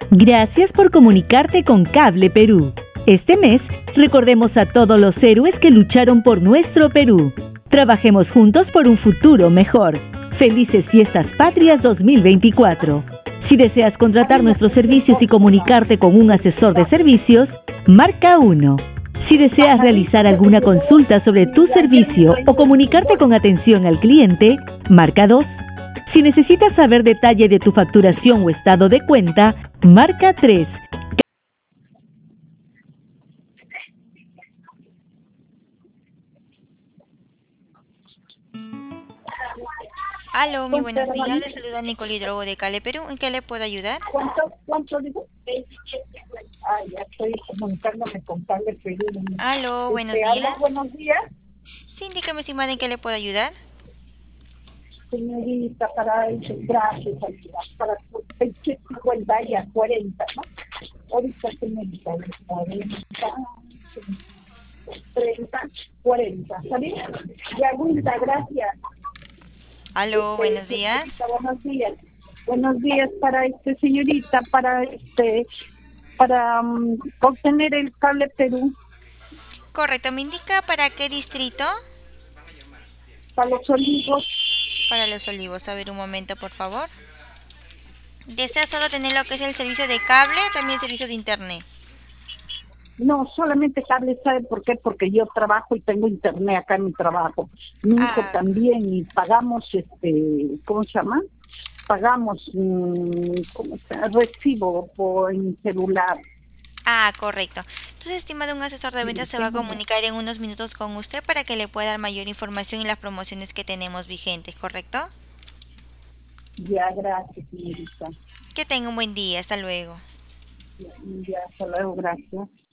Gracias por comunicarte con Cable Perú. Este mes, recordemos a todos los héroes que lucharon por nuestro Perú. Trabajemos juntos por un futuro mejor. Felices Fiestas Patrias 2024. Si deseas contratar nuestros servicios y comunicarte con un asesor de servicios, marca 1. Si deseas realizar alguna consulta sobre tu servicio o comunicarte con atención al cliente, marca 2. Si necesitas saber detalle de tu facturación o estado de cuenta, marca 3. Aló, muy buenos días. Le saluda Nicole Hidrogo de Cale, Perú. ¿En qué le puedo ayudar? ¿Cuánto digo? Ya estoy comunicándome con Cable Perú. Aló, buenos Aló, días. buenos días, Sí, dígame, estimada, ¿en qué le puedo ayudar? señorita, gracias, amiga, para 50 y a 40, ¿no? Ahorita, señorita, 40, 30, 40, ¿está bien? Ya, Wilda, gracias. Aló, buenos días. Señorita, buenos días. Buenos días para señorita, para obtener el Cable Perú Correcto, ¿me indica para qué distrito? para los olivos. Para Los Olivos. A ver, un momento, por favor. ¿Desea solo tener lo que es el servicio de cable o también el servicio de internet? No, solamente cable, ¿sabe por qué? Porque yo trabajo y tengo internet acá en mi trabajo. Mi hijo Ah, también, y pagamos, ¿cómo se llama? Pagamos, ¿cómo se llama? Recibo en celular. correcto. Entonces, estimado, un asesor de ventas se va a comunicar en unos minutos con usted para que le pueda dar mayor información y las promociones que tenemos vigentes, ¿correcto? Ya, gracias, señorita. Que tenga un buen día. Hasta luego. Ya, hasta luego, gracias.